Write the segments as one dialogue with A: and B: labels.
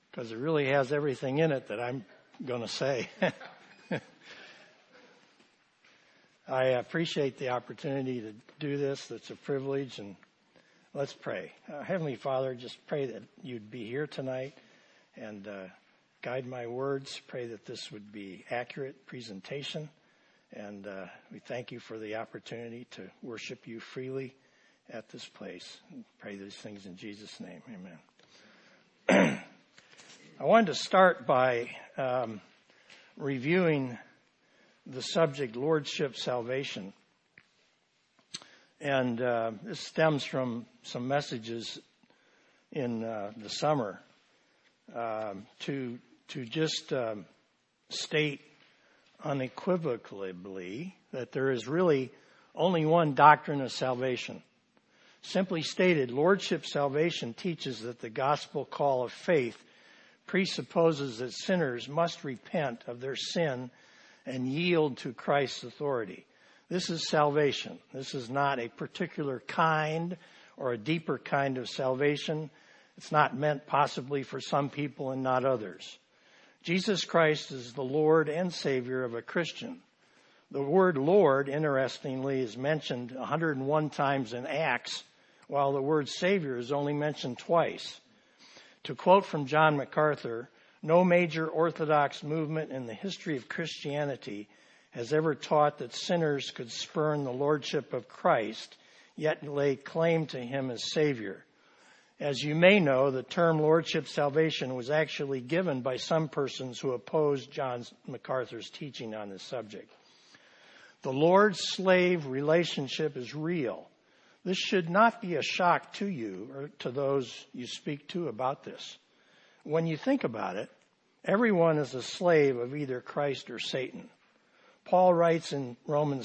A: because it really has everything in it that I'm going to say. I appreciate the opportunity to do this. It's a privilege, and let's pray. Heavenly Father, just pray that you'd be here tonight and guide my words. Pray that this would be accurate presentation, and we thank you for the opportunity to worship you freely at this place. Pray these things in Jesus' name. Amen. I wanted to start by reviewing the subject, Lordship Salvation. And this stems from some messages in the summer to just state unequivocally that there is really only one doctrine of salvation. Simply stated, Lordship Salvation teaches that the gospel call of faith presupposes that sinners must repent of their sin and yield to Christ's authority. This is salvation. This is not a particular kind or a deeper kind of salvation. It's not meant possibly for some people and not others. Jesus Christ is the Lord and Savior of a Christian. The word Lord, interestingly, is mentioned 101 times in Acts, while the word Savior is only mentioned twice. To quote from John MacArthur, no major Orthodox movement in the history of Christianity has ever taught that sinners could spurn the lordship of Christ, yet lay claim to him as Savior. As you may know, the term Lordship Salvation was actually given by some persons who opposed John MacArthur's teaching on this subject. The Lord-slave relationship is real. This should not be a shock to you or to those you speak to about this. When you think about it, everyone is a slave of either Christ or Satan. Paul writes in Romans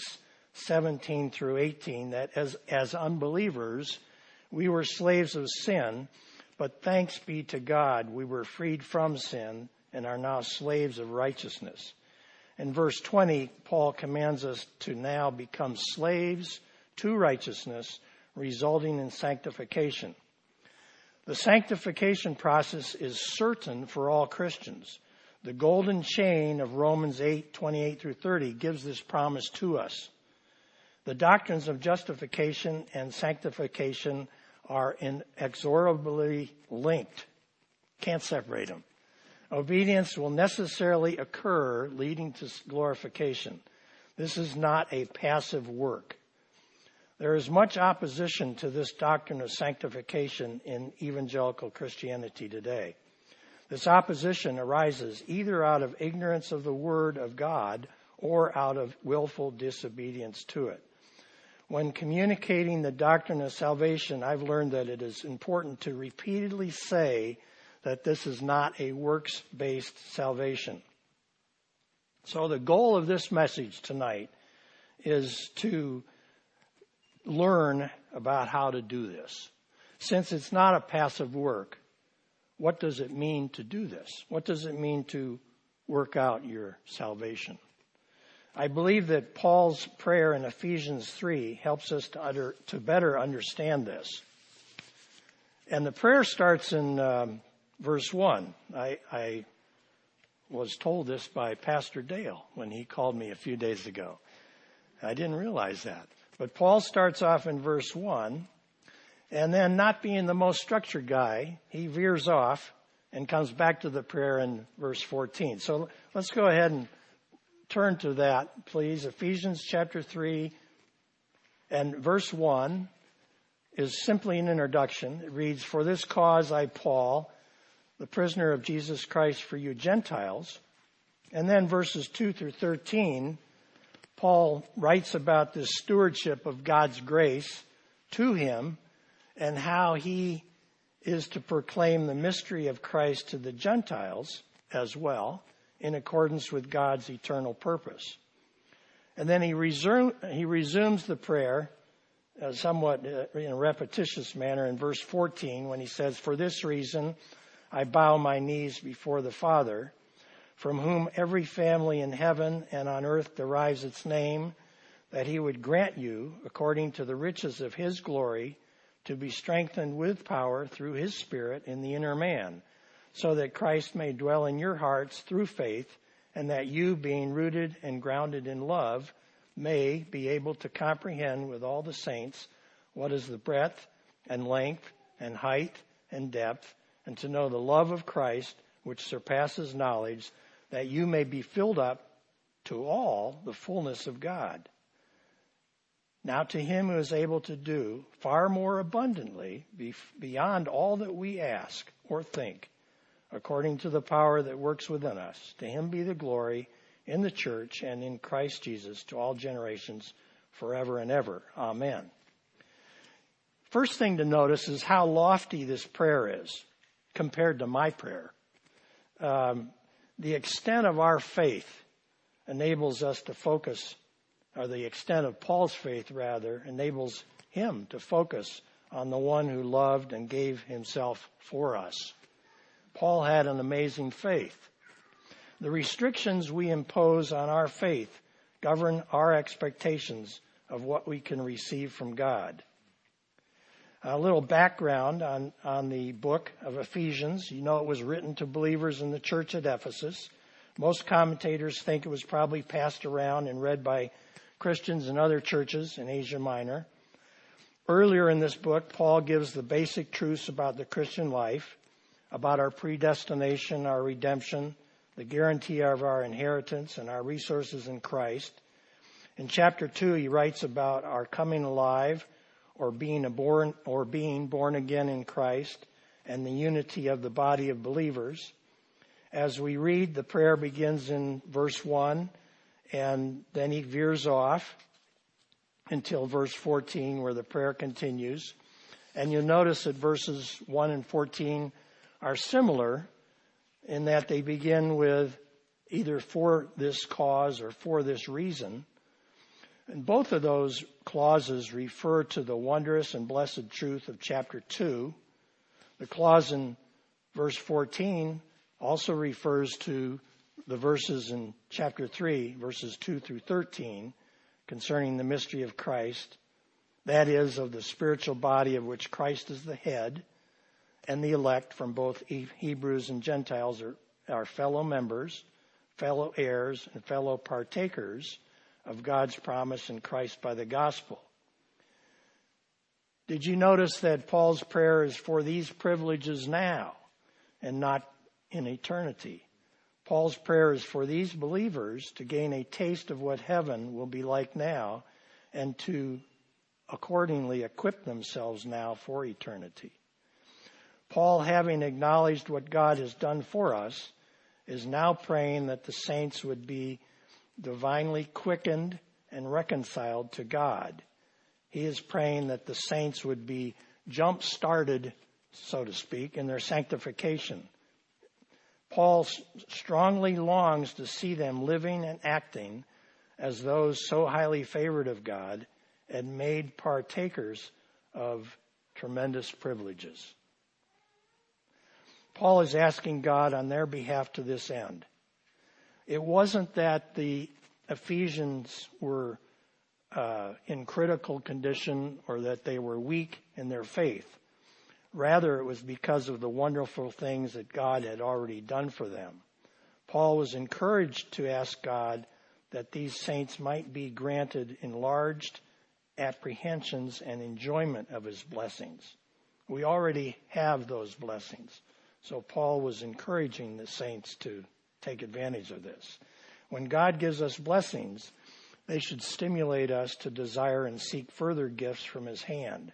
A: 6:17 through 18 that as unbelievers, we were slaves of sin, but thanks be to God, we were freed from sin and are now slaves of righteousness. In verse 20, Paul commands us to now become slaves to righteousness, resulting in sanctification. The sanctification process is certain for all Christians. The golden chain of Romans 8:28 through 30 gives this promise to us. The doctrines of justification and sanctification are inexorably linked. Can't separate them. Obedience will necessarily occur, leading to glorification. This is not a passive work. There is much opposition to this doctrine of sanctification in evangelical Christianity today. This opposition arises either out of ignorance of the Word of God or out of willful disobedience to it. When communicating the doctrine of salvation, I've learned that it is important to repeatedly say that this is not a works-based salvation. So the goal of this message tonight is to learn about how to do this. Since it's not a passive work, what does it mean to do this? What does it mean to work out your salvation? I believe that Paul's prayer in Ephesians 3 helps us to better understand this. And the prayer starts in verse 1. I was told this by Pastor Dale when he called me a few days ago. I didn't realize that. But Paul starts off in verse 1, and then not being the most structured guy, he veers off and comes back to the prayer in verse 14. So let's go ahead and turn to that, please. Ephesians chapter 3 and verse 1 is simply an introduction. It reads, "For this cause I, Paul, the prisoner of Jesus Christ for you Gentiles." And then verses 2 through 13, Paul writes about this stewardship of God's grace to him and how he is to proclaim the mystery of Christ to the Gentiles as well in accordance with God's eternal purpose. And then he resumes the prayer somewhat in a repetitious manner in verse 14 when he says, "For this reason I bow my knees before the Father, from whom every family in heaven and on earth derives its name, that he would grant you, according to the riches of his glory, to be strengthened with power through his Spirit in the inner man, so that Christ may dwell in your hearts through faith, and that you, being rooted and grounded in love, may be able to comprehend with all the saints what is the breadth and length and height and depth, and to know the love of Christ, which surpasses knowledge, that you may be filled up to all the fullness of God. Now to him who is able to do far more abundantly, beyond all that we ask or think, according to the power that works within us, to him be the glory in the church and in Christ Jesus to all generations forever and ever. Amen. First thing to notice is how lofty this prayer is compared to my prayer. The extent of our faith enables us to focus, or the extent of Paul's faith, rather, enables him to focus on the one who loved and gave himself for us. Paul had an amazing faith. The restrictions we impose on our faith govern our expectations of what we can receive from God. A little background on the book of Ephesians. You know, it was written to believers in the church at Ephesus. Most commentators think it was probably passed around and read by Christians in other churches in Asia Minor. Earlier in this book, Paul gives the basic truths about the Christian life, about our predestination, our redemption, the guarantee of our inheritance, and our resources in Christ. In chapter 2, he writes about our coming alive, or being born again in Christ, and the unity of the body of believers. As we read, the prayer begins in verse 1, and then he veers off until verse 14, where the prayer continues. And you'll notice that verses 1 and 14 are similar in that they begin with either for this cause or for this reason. And both of those clauses refer to the wondrous and blessed truth of chapter 2. The clause in verse 14 also refers to the verses in chapter 3, verses 2 through 13, concerning the mystery of Christ, that is, of the spiritual body of which Christ is the head, and the elect from both Hebrews and Gentiles are fellow members, fellow heirs, and fellow partakers of God's promise in Christ by the gospel. Did you notice that Paul's prayer is for these privileges now and not in eternity? Paul's prayer is for these believers to gain a taste of what heaven will be like now and to accordingly equip themselves now for eternity. Paul, having acknowledged what God has done for us, is now praying that the saints would be divinely quickened and reconciled to God. He is praying that the saints would be jump-started, so to speak, in their sanctification. Paul strongly longs to see them living and acting as those so highly favored of God and made partakers of tremendous privileges. Paul is asking God on their behalf to this end. It wasn't that the Ephesians were in critical condition or that they were weak in their faith. Rather, it was because of the wonderful things that God had already done for them. Paul was encouraged to ask God that these saints might be granted enlarged apprehensions and enjoyment of his blessings. We already have those blessings. So Paul was encouraging the saints to take advantage of this. When God gives us blessings, they should stimulate us to desire and seek further gifts from his hand.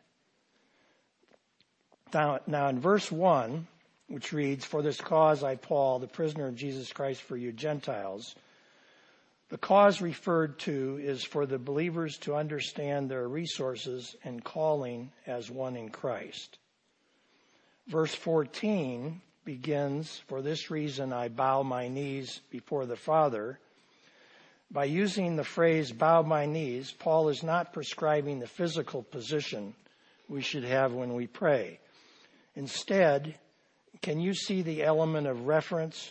A: Now in verse 1, which reads, "For this cause I, Paul, the prisoner of Jesus Christ for you Gentiles," the cause referred to is for the believers to understand their resources and calling as one in Christ. Verse 14 begins, "For this reason I bow my knees before the Father." By using the phrase "bow my knees," Paul is not prescribing the physical position we should have when we pray. Instead, can you see the element of reverence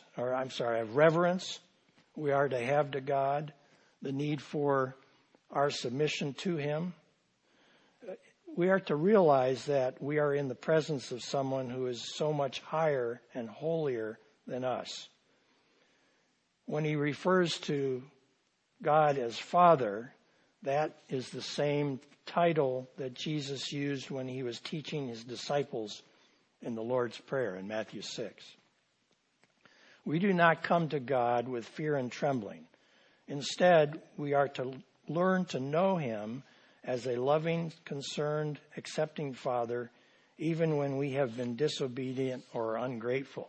A: we are to have to God, the need for our submission to him? we are to realize that we are in the presence of someone who is so much higher and holier than us. When he refers to God as Father, that is the same title that Jesus used when he was teaching his disciples in the Lord's Prayer in Matthew 6. We do not come to God with fear and trembling. Instead, we are to learn to know him as a loving, concerned, accepting Father, even when we have been disobedient or ungrateful.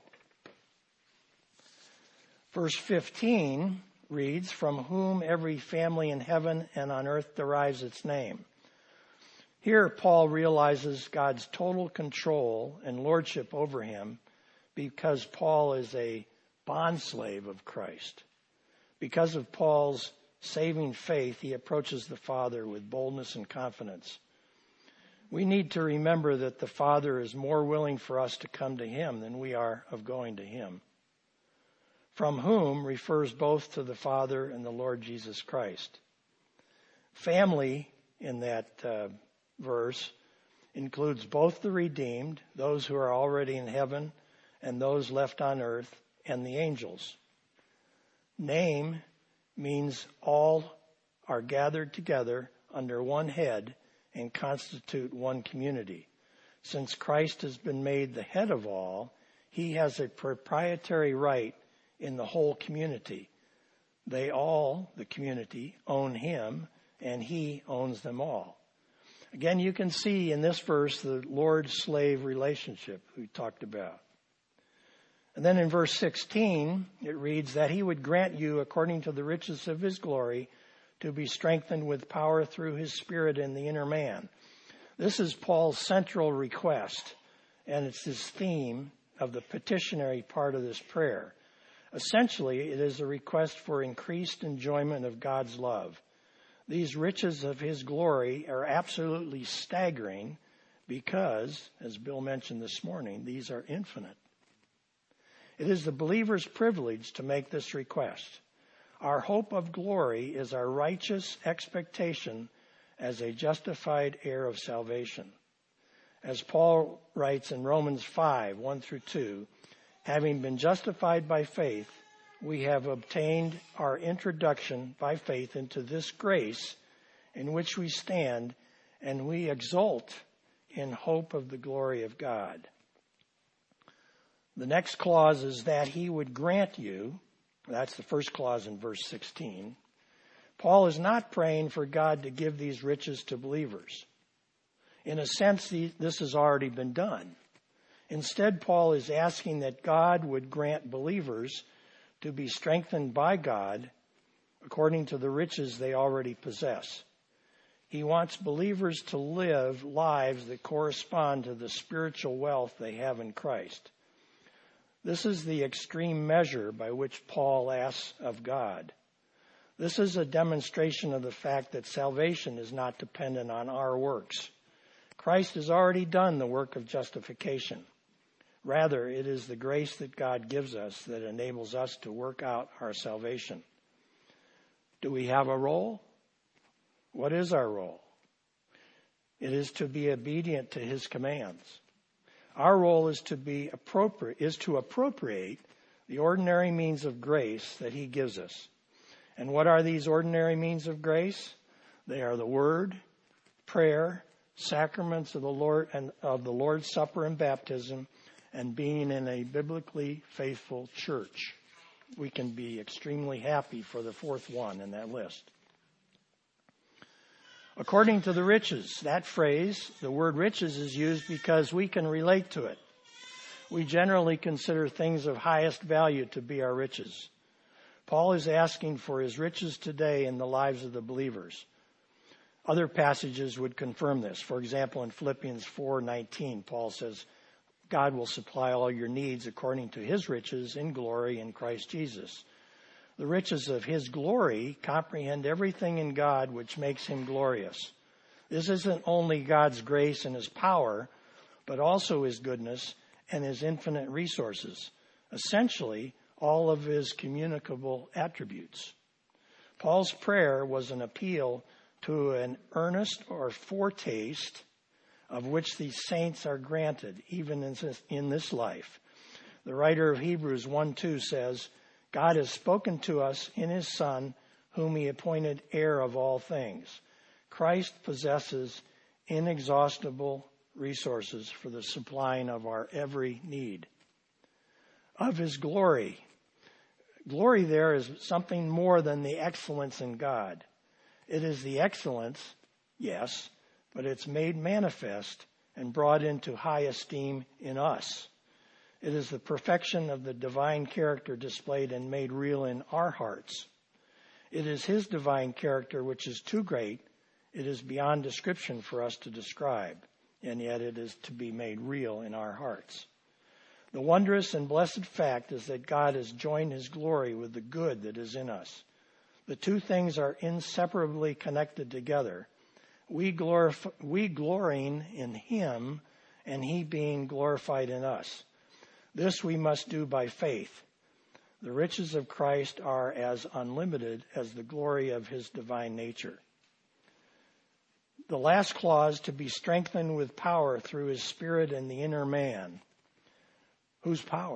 A: Verse 15 reads, "From whom every family in heaven and on earth derives its name." Here, Paul realizes God's total control and lordship over him because Paul is a bondslave of Christ. Because of Paul's saving faith, he approaches the Father with boldness and confidence. We need to remember that the Father is more willing for us to come to him than we are of going to him. From whom refers both to the Father and the Lord Jesus Christ. Family in that verse includes both the redeemed, those who are already in heaven, and those left on earth, and the angels. Name means all are gathered together under one head and constitute one community. Since Christ has been made the head of all, he has a proprietary right in the whole community. They all, the community, own him, and he owns them all. Again, you can see in this verse the Lord-slave relationship we talked about. And then in verse 16, it reads that he would grant you, according to the riches of his glory, to be strengthened with power through his Spirit in the inner man. This is Paul's central request, and it's his theme of the petitionary part of this prayer. Essentially, it is a request for increased enjoyment of God's love. These riches of his glory are absolutely staggering because, as Bill mentioned this morning, these are infinite. It is the believer's privilege to make this request. Our hope of glory is our righteous expectation as a justified heir of salvation. As Paul writes in Romans 5, 1 through 2, having been justified by faith, we have obtained our introduction by faith into this grace in which we stand, and we exult in hope of the glory of God. The next clause is that he would grant you. That's the first clause in verse 16. Paul is not praying for God to give these riches to believers. In a sense, this has already been done. Instead, Paul is asking that God would grant believers to be strengthened by God according to the riches they already possess. He wants believers to live lives that correspond to the spiritual wealth they have in Christ. This is the extreme measure by which Paul asks of God. This is a demonstration of the fact that salvation is not dependent on our works. Christ has already done the work of justification. Rather, it is the grace that God gives us that enables us to work out our salvation. Do we have a role? What is our role? It is to be obedient to his commands. Our role is to appropriate the ordinary means of grace that he gives us. And what are these ordinary means of grace? They are the Word, prayer, sacraments of the Lord and of the Lord's Supper and baptism, and being in a biblically faithful church. We can be extremely happy for the fourth one in that list. According to the riches, that phrase, the word riches, is used because we can relate to it. We generally consider things of highest value to be our riches. Paul is asking for his riches today in the lives of the believers. Other passages would confirm this. For example, in Philippians 4:19, Paul says, God will supply all your needs according to his riches in glory in Christ Jesus. The riches of his glory comprehend everything in God which makes him glorious. This isn't only God's grace and his power, but also his goodness and his infinite resources. Essentially, all of his communicable attributes. Paul's prayer was an appeal to an earnest or foretaste of which these saints are granted, even in this life. The writer of Hebrews 1:2 says, God has spoken to us in his Son, whom he appointed heir of all things. Christ possesses inexhaustible resources for the supplying of our every need. Of his glory. Glory there is something more than the excellence in God. It is the excellence, yes, but it's made manifest and brought into high esteem in us. It is the perfection of the divine character displayed and made real in our hearts. It is his divine character which is too great. It is beyond description for us to describe, and yet it is to be made real in our hearts. The wondrous and blessed fact is that God has joined his glory with the good that is in us. The two things are inseparably connected together. We glorying in him, and he being glorified in us. This we must do by faith. The riches of Christ are as unlimited as the glory of his divine nature. The last clause, to be strengthened with power through his Spirit in the inner man. Whose power?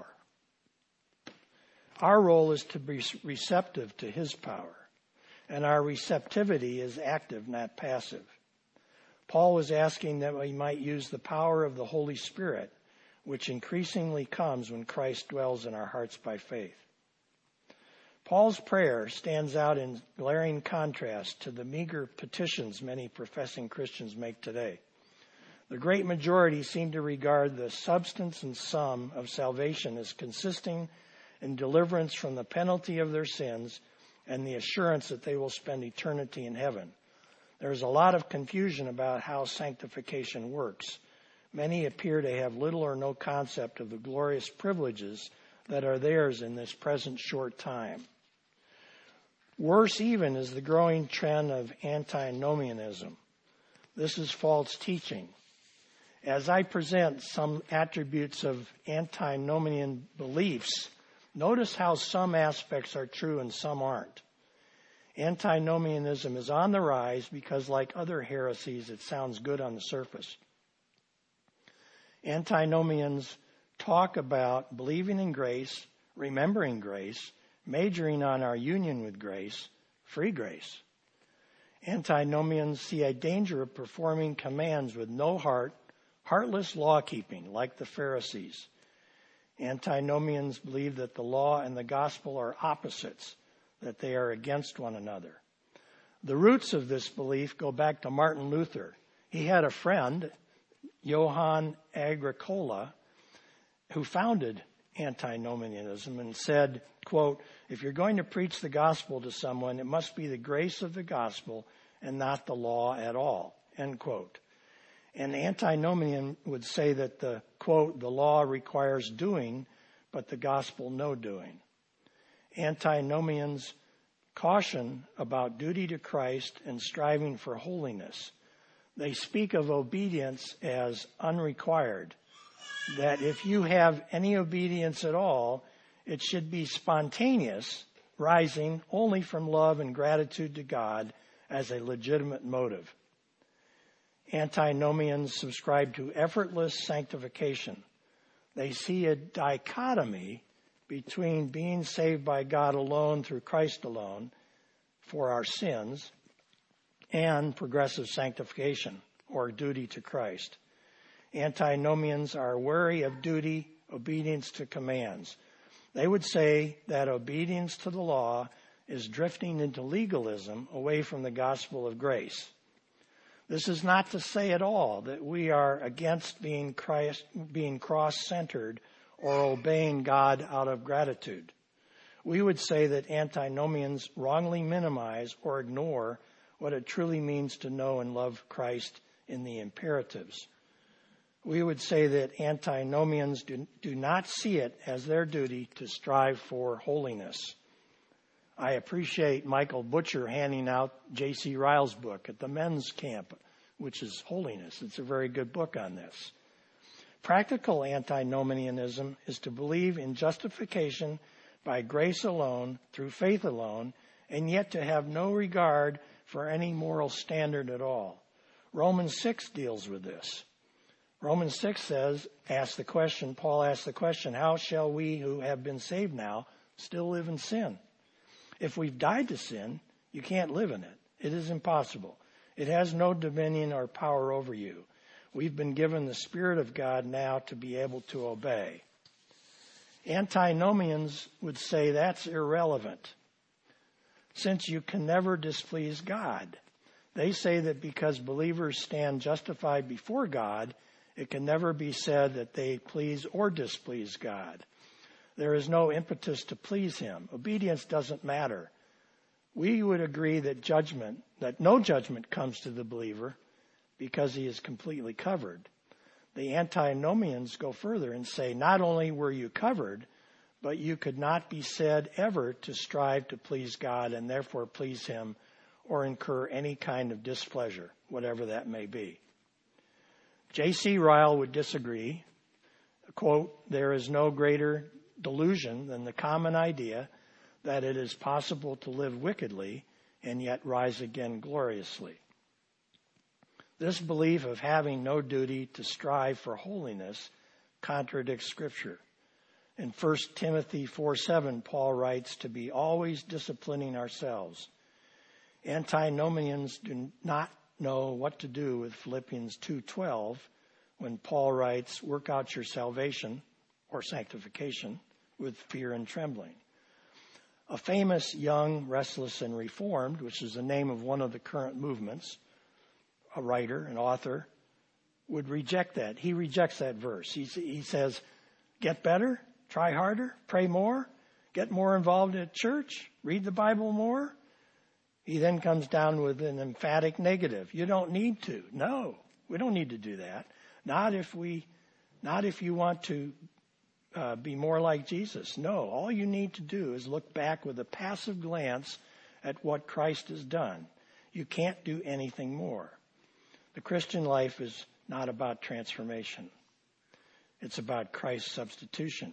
A: Our role is to be receptive to his power, and our receptivity is active, not passive. Paul was asking that we might use the power of the Holy Spirit, which increasingly comes when Christ dwells in our hearts by faith. Paul's prayer stands out in glaring contrast to the meager petitions many professing Christians make today. The great majority seem to regard the substance and sum of salvation as consisting in deliverance from the penalty of their sins and the assurance that they will spend eternity in heaven. There is a lot of confusion about how sanctification works. Many appear to have little or no concept of the glorious privileges that are theirs in this present short time. Worse even is the growing trend of antinomianism. This is false teaching. As I present some attributes of antinomian beliefs, notice how some aspects are true and some aren't. Antinomianism is on the rise because, like other heresies, it sounds good on the surface. Antinomians talk about believing in grace, remembering grace, majoring on our union with grace, free grace. Antinomians see a danger of performing commands with no heart, heartless law-keeping, like the Pharisees. Antinomians believe that the law and the gospel are opposites, that they are against one another. The roots of this belief go back to Martin Luther. He had a friend, Johann Agricola, who founded antinomianism and said, quote, if you're going to preach the gospel to someone, it must be the grace of the gospel and not the law at all, end quote. An antinomian would say that the, quote, the law requires doing, but the gospel no doing. Antinomians caution about duty to Christ and striving for holiness. They speak of obedience as unrequired, that if you have any obedience at all, it should be spontaneous, rising only from love and gratitude to God as a legitimate motive. Antinomians subscribe to effortless sanctification. They see a dichotomy between being saved by God alone through Christ alone for our sins and progressive sanctification or duty to Christ. Antinomians are wary of duty, obedience to commands. They would say that obedience to the law is drifting into legalism away from the gospel of grace. This is not to say at all that we are against being cross-centered or obeying God out of gratitude. We would say that antinomians wrongly minimize or ignore what it truly means to know and love Christ in the imperatives. We would say that antinomians do not see it as their duty to strive for holiness. I appreciate Michael Butcher handing out J.C. Ryle's book at the men's camp, which is Holiness. It's a very good book on this. Practical antinomianism is to believe in justification by grace alone, through faith alone, and yet to have no regard for any moral standard at all. Romans 6 deals with this. Romans 6 says, Paul asks the question, how shall we who have been saved now still live in sin? If we've died to sin, you can't live in it. It is impossible. It has no dominion or power over you. We've been given the Spirit of God now to be able to obey. Antinomians would say that's irrelevant, since you can never displease God. They say that because believers stand justified before God, it can never be said that they please or displease God. There is no impetus to please him. Obedience doesn't matter. We would agree that no judgment comes to the believer because he is completely covered. The antinomians go further and say, not only were you covered, but you could not be said ever to strive to please God and therefore please him or incur any kind of displeasure, whatever that may be. J.C. Ryle would disagree. Quote, there is no greater delusion than the common idea that it is possible to live wickedly and yet rise again gloriously. This belief of having no duty to strive for holiness contradicts Scripture. In 1 Timothy 4:7, Paul writes to be always disciplining ourselves. Antinomians do not know what to do with Philippians 2:12 when Paul writes, work out your salvation or sanctification with fear and trembling. A famous young, restless, and reformed, which is the name of one of the current movements, a writer, an author, would reject that. He rejects that verse. He says, get better, try harder, pray more, get more involved at church, read the Bible more. He then comes down with an emphatic negative. You don't need to. No, we don't need to do that. Not if you want to be more like Jesus. No, all you need to do is look back with a passive glance at what Christ has done. You can't do anything more. The Christian life is not about transformation. It's about Christ's substitution.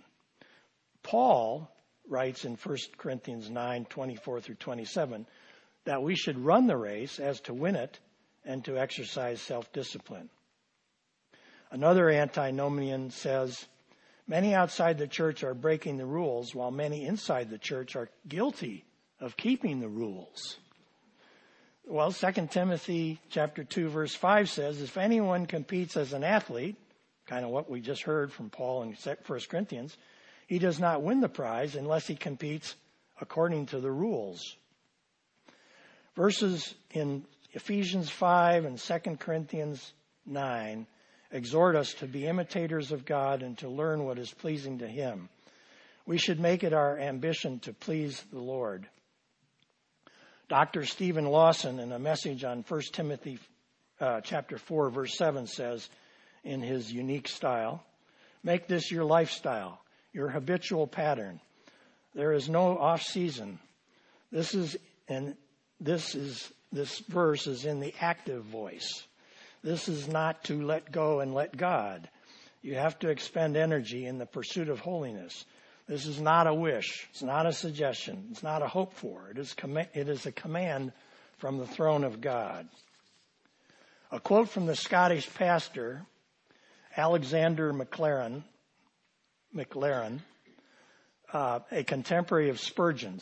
A: Paul writes in 1 Corinthians 9:24 through 27, that we should run the race as to win it and to exercise self-discipline. Another antinomian says, many outside the church are breaking the rules while many inside the church are guilty of keeping the rules. Well, 2 Timothy chapter 2 verse 5 says, if anyone competes as an athlete, kind of what we just heard from Paul in 1 Corinthians, he does not win the prize unless he competes according to the rules. Verses in Ephesians 5 and 2 Corinthians 9 exhort us to be imitators of God and to learn what is pleasing to him. We should make it our ambition to please the Lord. Dr. Stephen Lawson, in a message on 1 Timothy chapter 4, verse 7, says in his unique style, make this your lifestyle, your habitual pattern. There is no off-season. This verse is in the active voice. This is not to let go and let God. You have to expend energy in the pursuit of holiness. This is not a wish. It's not a suggestion. It's not a hope for. It is a command from the throne of God. A quote from the Scottish pastor, Alexander Maclaren, a contemporary of Spurgeon,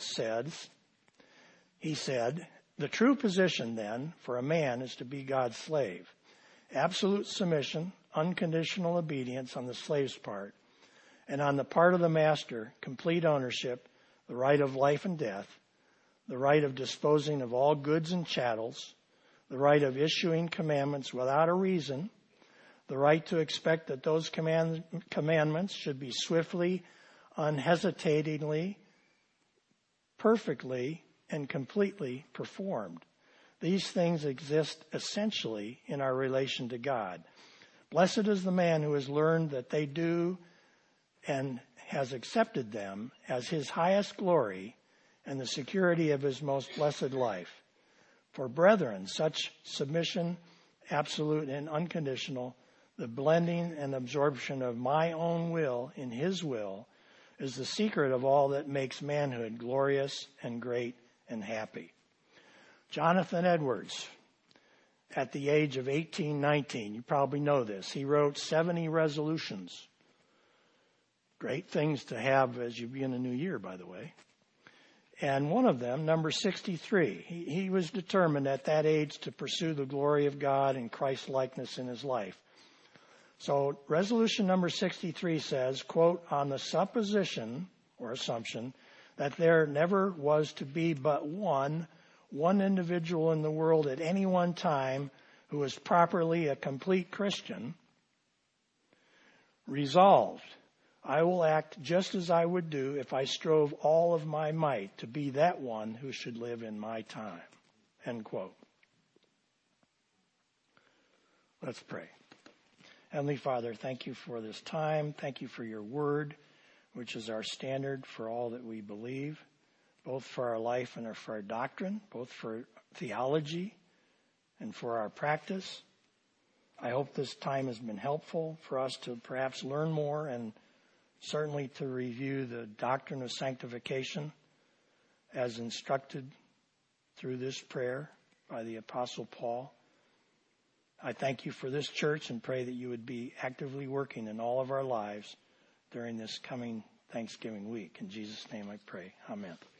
A: he said, the true position then for a man is to be God's slave. Absolute submission, unconditional obedience on the slave's part, and on the part of the master, complete ownership, the right of life and death, the right of disposing of all goods and chattels, the right of issuing commandments without a reason, the right to expect that those commandments should be swiftly, unhesitatingly, perfectly, and completely performed. These things exist essentially in our relation to God. Blessed is the man who has learned that they do and has accepted them as his highest glory and the security of his most blessed life. For brethren, such submission, absolute and unconditional, the blending and absorption of my own will in his will, is the secret of all that makes manhood glorious and great and happy. Jonathan Edwards, at the age of 18, 19. You probably know this. He wrote 70 resolutions. Great things to have as you begin a new year, by the way. And one of them, number 63, he was determined at that age to pursue the glory of God and Christ's likeness in his life. So resolution number 63 says, quote, on the supposition or assumption that there never was to be but one individual in the world at any one time who was properly a complete Christian, resolved, I will act just as I would do if I strove all of my might to be that one who should live in my time. End quote. Let's pray. Heavenly Father, thank you for this time. Thank you for your word, which is our standard for all that we believe, both for our life and for our doctrine, both for theology and for our practice. I hope this time has been helpful for us to perhaps learn more and certainly to review the doctrine of sanctification as instructed through this prayer by the Apostle Paul. I thank you for this church and pray that you would be actively working in all of our lives during this coming Thanksgiving week. In Jesus' name I pray. Amen.